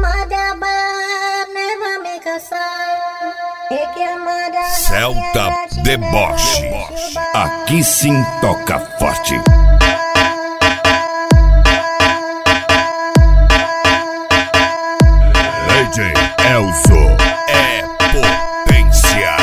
mother, but never make a sound. Take your mother. Celta Deboche. Aqui sim toca forte. DJ Elzo é potência.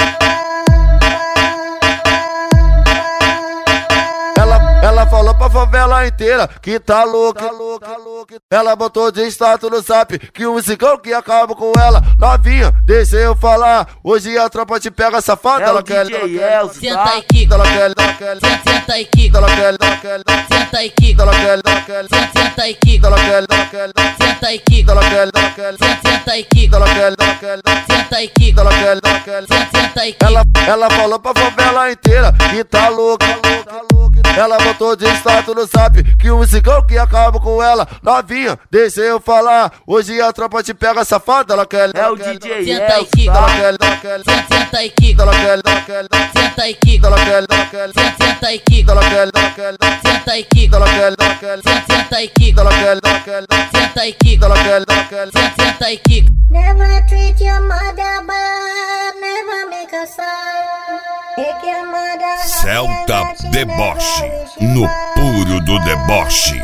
Ela falou pra favela inteira que tá louca. Ela botou de status no zap que o musicão que acaba com ela. Novinha, deixa eu falar. Hoje a tropa te pega safada. Ela quer, senta e quica. ela quer, Senta e quica. ela quer, Senta e quica. ela quer, Senta e quica. ela quer, Senta e quica. ela quer, Senta e quica. ela quer, Senta e quica. ela quer. Senta e quica. Ela falou pra favela inteira que tá louca. Ela botou de status no zap que o musicão que acaba com ela. Novinha, deixa eu falar. Hoje a tropa te pega safada. Ela quer, é o DJ Senta e quica. ela quer, Senta e quica. ela quer, Senta e quica. ela quer, Senta e quica. ela quer, Senta e quica. ela quer, Senta e quica. ela quer, Senta e quica. ela quer, Senta e quica. Never treat your mother, but never make a sound. Take your mother. Celta Deboche. No puro do deboche.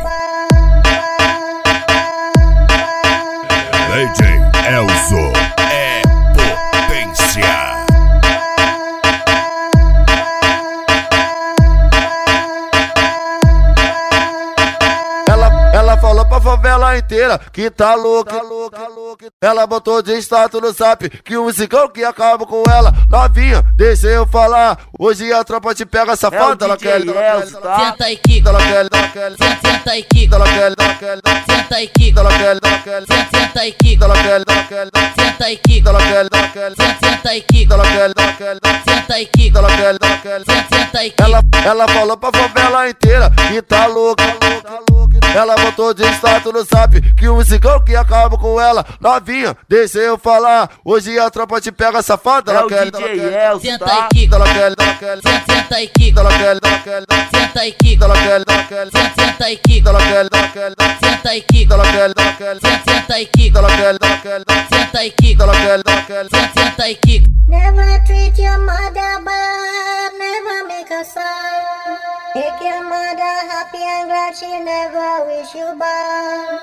DJ Elzo é potência. Ela falou pra favela inteira que tá louca. Ela botou de status no zap que o musicão que acaba com ela. Novinha, deixa eu falar. Hoje a tropa te pega safada. Ela quer, Senta e quica. ela quer, Senta e quica. ela quer, Senta e quica. ela quer, Senta e quica. ela quer, Senta e quica. ela quer, Senta e quica. ela quer, Senta e quica. ela quer. Senta e quica. Ela falou pra favela inteira que tá louca. Ela botou de status no zap que o musicão que acaba com ela. Novinha, deixa eu falar. Hoje a tropa te pega safada. Ela quer, Senta e quica. ela quer, Senta e quica. ela quer, Senta e quica. ela quer, Senta e quica. ela quer, Senta e quica. ela quer, Senta e quica. ela quer, Senta e quica. ela quer, Senta e quica. Never treat your mother, but never make a sound. Make your mother happy and glad she never wish you bad.